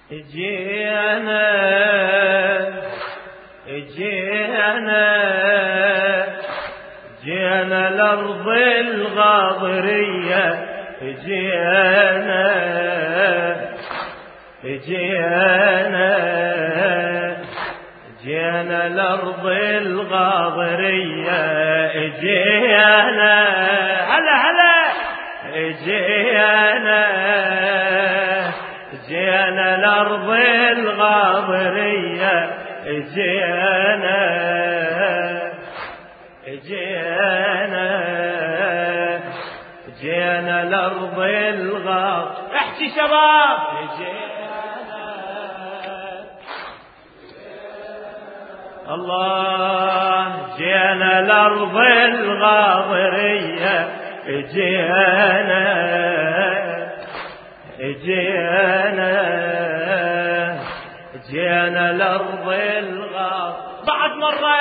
جينا الأرض الغاضرية، جينا الأرض الغاضرية، هلا جينا الأرض الغاضرية، جينا الأرض الغاضرية. احكي شباب. الله جينا الأرض الغاضرية، جينا الأرض الغاضرية. بعد مرة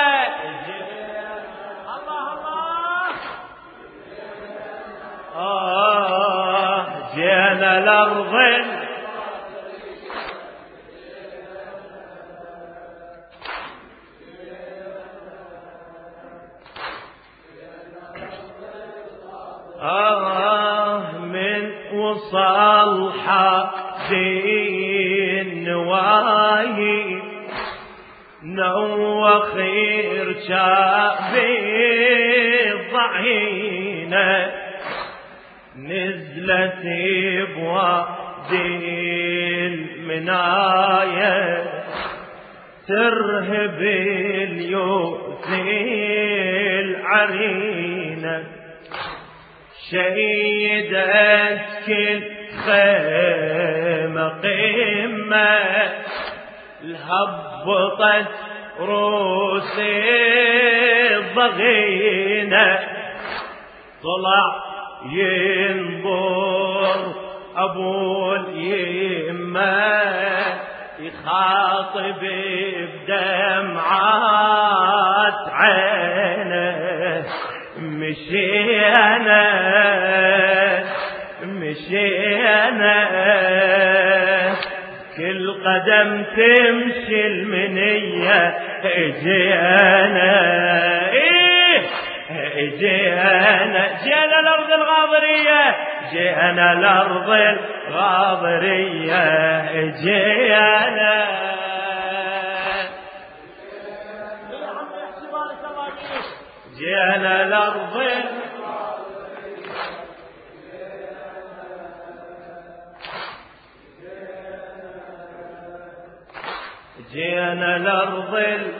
الله جينا الأرض من وصل حق النواهي، نوخير شابي الضعينة، نزلت بوادي المناية، ترهب اليوث العرينة، شيدت كل خيمة قمة، الهبطت روس الضغينة، طلع ينظر أبو اليمة، يخاطب بدمعات عينه، مشينا كل قدم تمشي المنية، جينا الأرض الغاضرية، جينا الأرض الغاضرية، جينا الأرض جينا الأرض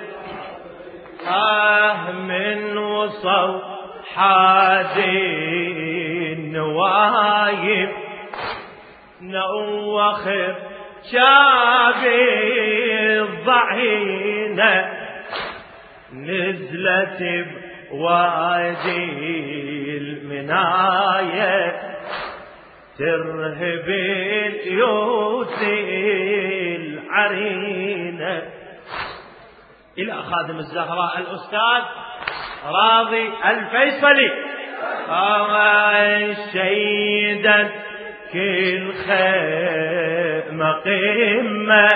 من وصل حادي النوايب، نوخر شابي الضعينة، نزلت بوادي المناية، ترهب اليوث العرينة. إلى خادم الزهراء الأستاذ راضي الفيصلي، شيدا كل خيمة قمة،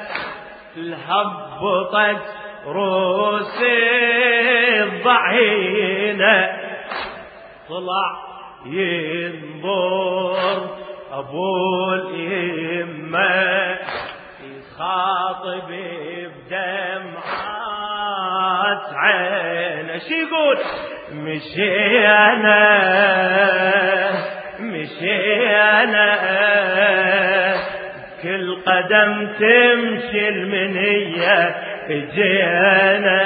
الهبطت روس الضعينة، طلع ينظر أبو اليمة، يخاطب بدمعات عينه، شي يقول مشينا كل قدم تمشي المنية، جينا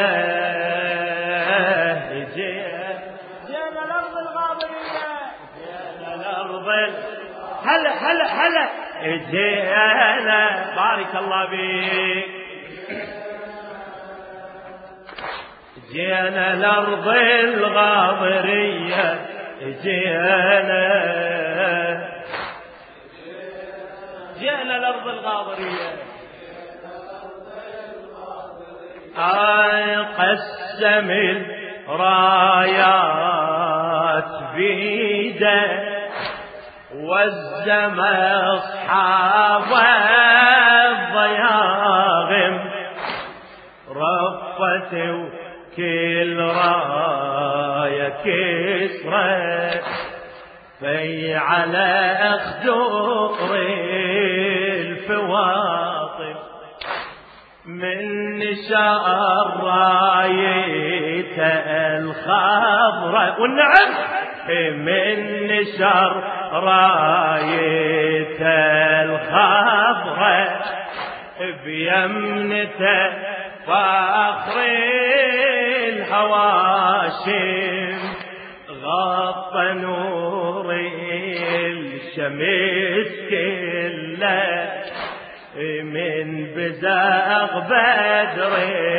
الأرض الغاضرية، جينا الأرض هلا جينا. بارك الله بيك. جينا الأرض الغاضرية، جينا الأرض الغاضرية. قسم الرايات بيده، والزم أصحاب وكل راية كسرة في على أخدور الفواطم من شر رايته الخضراء والنعم من شر رايته الخضراء بيمنته فاخر الهواشم غطى نور الشمس كله من بزاغ بدر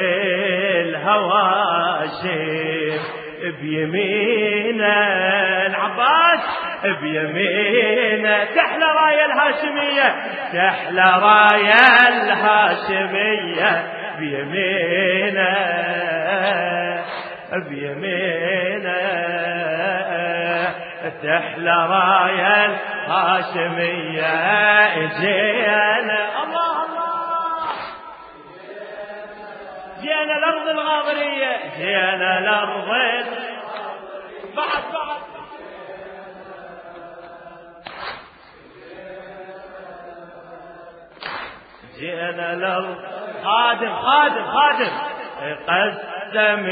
الهواشم بيمينه العباس بيمينه تحلى راية الهاشمية تحلى راية الهاشمية بيمينه بيمينه تحلى راية الهاشمية جينا الله الله جينا الأرض الغابرية جينا الأرض بعد جينا الأرض خادم قسم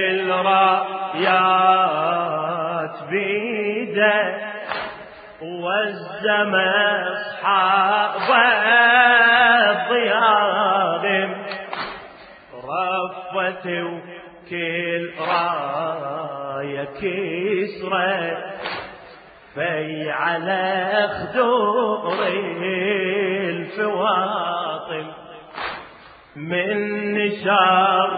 الرايات بيده والزم أصحاب الضياغم رفت وكل راية كسرة في على خدور الفواطم من شر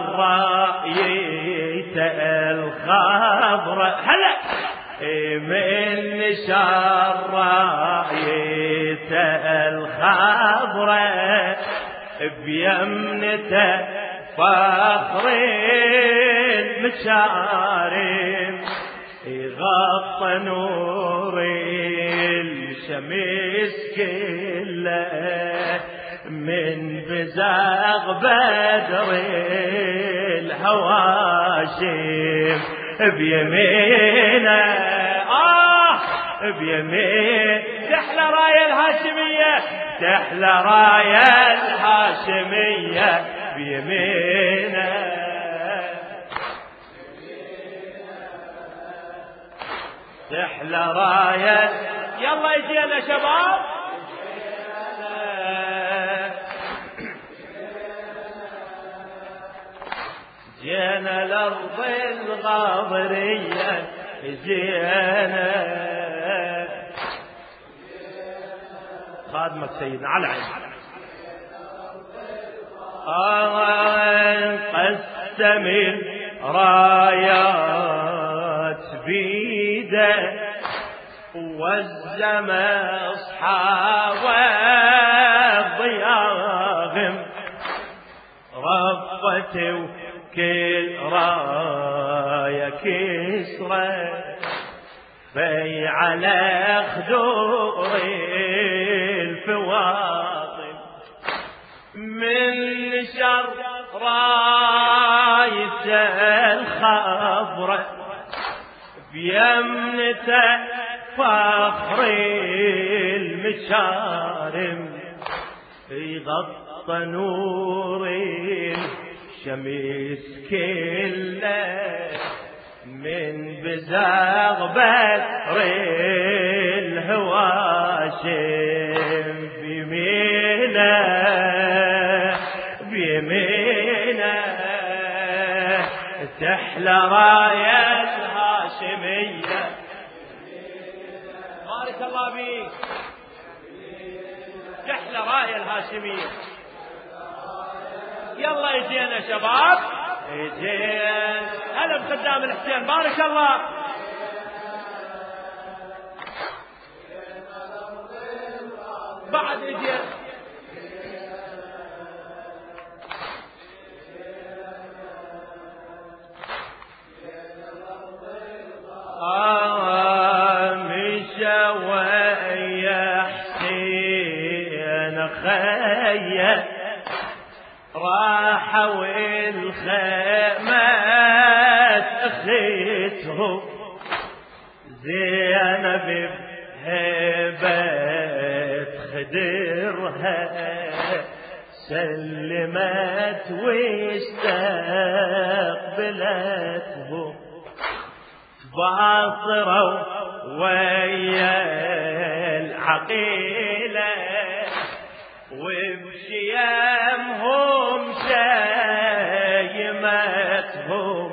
رايته الخضراء هلا من شر رايته الخضراء بيمنته فخر المشارم يغطى نور الشمس كله من بزاغ بدر الهواشم بيمينه بيمين تحلى راية الهاشمية تحلى راية الهاشمية بيمينه تحلى راية يلا يجينا شباب جينا الأرض الغابرية جينا خادمك سيدنا على عين قسم الرايات بيده والزم أصحاب الضياغم رفت وكل راية كسرة في على خدور الفواطم من شر رايته الخضراء بيمنته فخر المشارم يغطى نور الشمس كله من بزاغ بدر الهواشم بيمينه تحلى راية الهاشمية بارك الله بيك تحلى راية الهاشمية يلا يجينا شباب يجينا هلا بخدام الحسين بارك الله بعد يجينا مشى ويا حسين خيه راحوا الخيمة اخيتهم زينب بهبة خدرها سلمت واستقبلتهم تباصروا ويا العقيلة وبشيامهم شيمتهم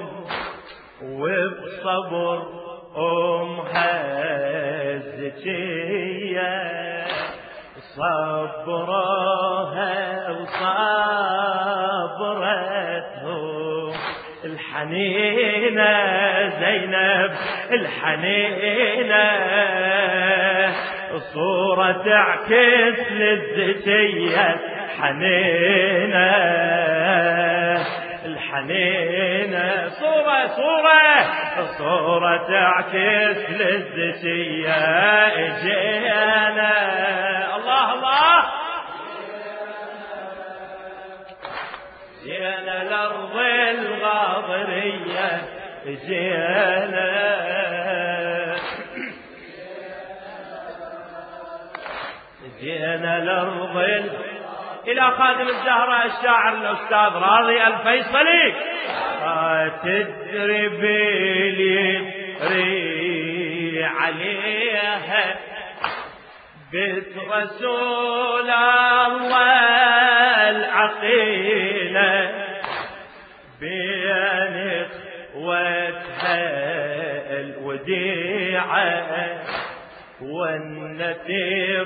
وبصبر الزكية صبرها وصبرتهم الحنينة زينب الحنينة صورة تعكس للزكية حنينة الحنينة صورة تعكس للزكية اجينا الله الله جينا الأرض الغاضرية جينا الأرض إلى خادم الزهراء الشاعر الأستاذ راضي الفيصلي تدري باليري عليها بيت رسول الله العقيلة بين اخوتها الوديعة والنتيب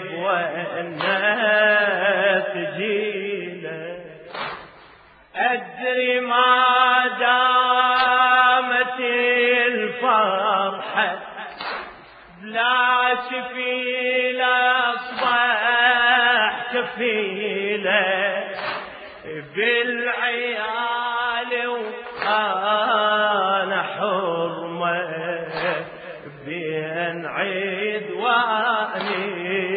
والناتجيلة أدري ما دامت الفرحة بلا شفيلة أصبح كفيلة بالعيال وأنا حرمة بين عيد واني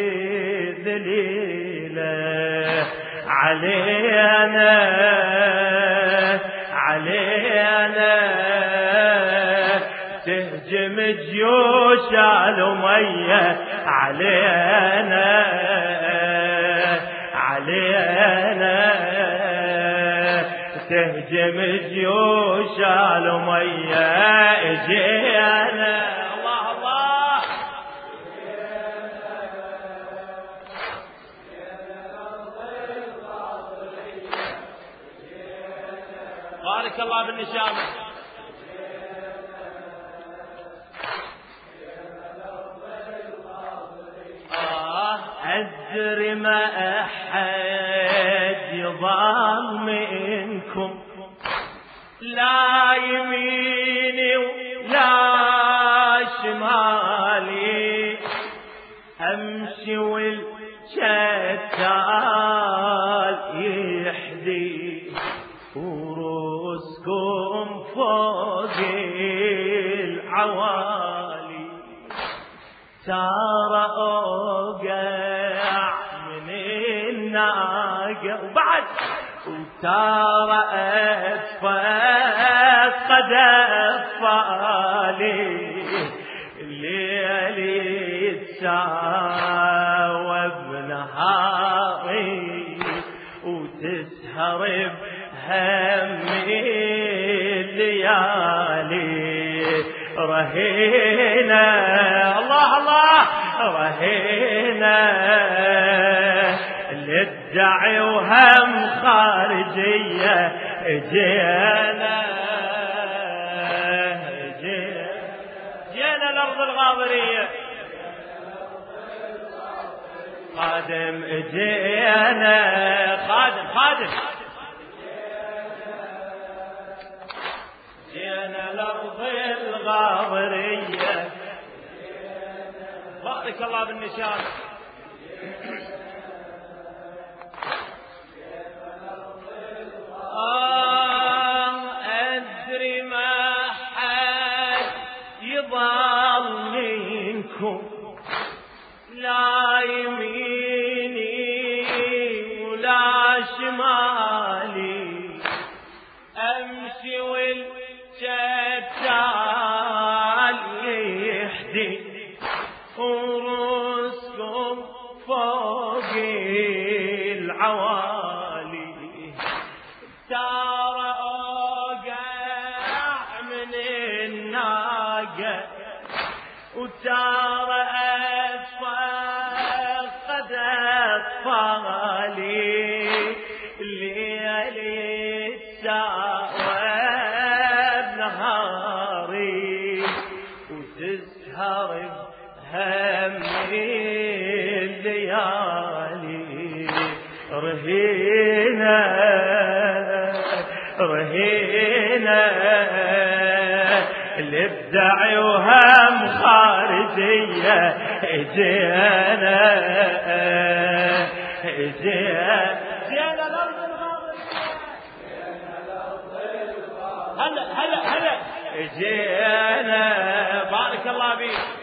ذليلة علينا تهجم جيوش الأمية علينا تهجم جيوش الأمية اجينا الله الله بارك الله بالنشامة أدري ما أحد يضل منكم لا يميني ولا شمالي أمشي والشتال يحدي ورؤوسكم فوق العوالي ترى أوقع من الناقة وبعد وترى أتفقد أطفالي الليل تساوى بنهاري وتسهر بهمي الليالي رهينة الله الله رهينة للدعي وهم خارجية جينا الأرض الغاضرية خادم جينا خادم جينا الأرض الغاضرية بارك الله بالنشان أدري ما حد يضل منكم لا يميني ولا شمالي العوالي ترى اوقع من الناقة وترى اتفقد اطفالي الليالي تساوى بنهاري وتسهر بهم الليالي رهينة رهينة الابداع وهم خارجية اجينا هلا اجينا بارك الله بيك